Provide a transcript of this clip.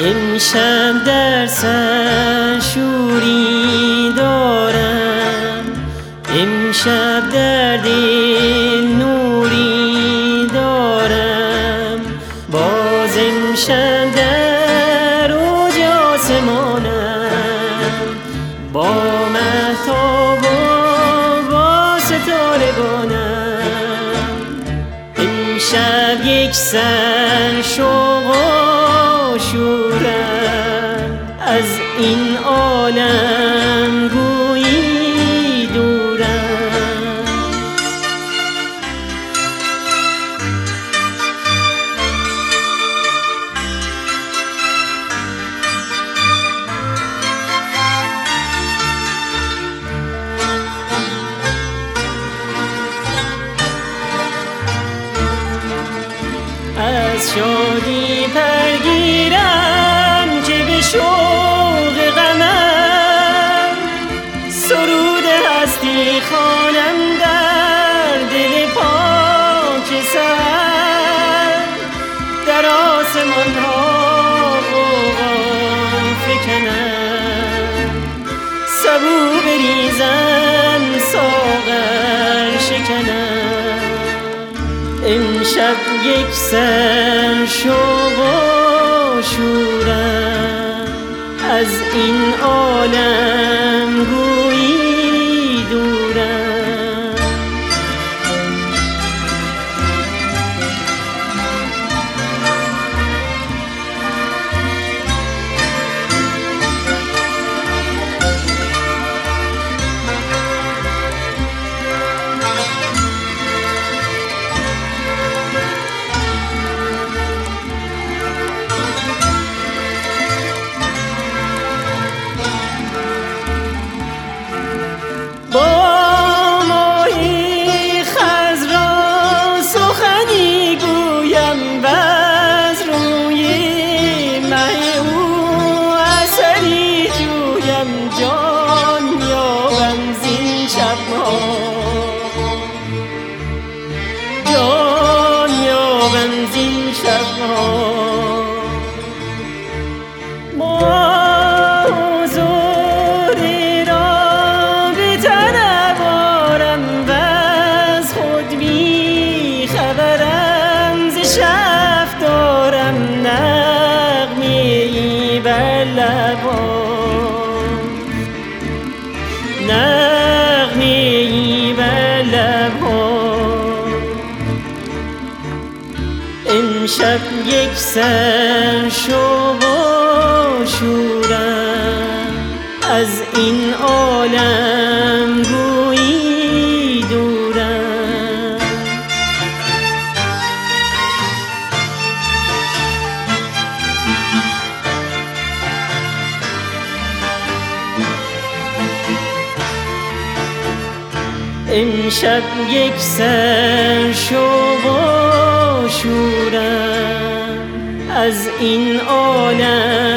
امشب در سر شوری دارم، امشب در دل نوری دارم، باز امشب در اوج آسمانم، با مهتاب و با ستارگانم. امشب یک سر شوق و شورم، از این عالم گویی دورم. از شادی پرگیرم که به شوق غمم، سرود هستی خوانم در دل پاک سحر، در آسمان ها غوغا فکنم، سبو بریزم ساغر شکنم. امشب یک سر شوق و شورم، از این عالم گویی دورم. موضوع را به تن بارم و از خود بی خبرم، ز شف دارم نغمه‌ای بر لبم، نغمه‌ای بر لبم. امشب یک سر شوق و شورم، از این عالم گویی دورم. امشب یک سر شوق و شورم، از این عالم